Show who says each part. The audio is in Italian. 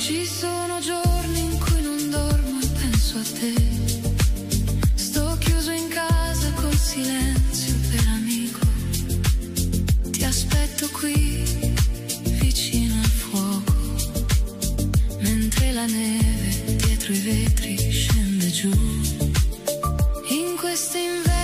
Speaker 1: Ci sono giorni in cui non dormo e penso a te. Sto chiuso in casa col silenzio per amico. Ti aspetto qui vicino al fuoco, mentre la neve dietro i vetri scende giù. In quest'inverno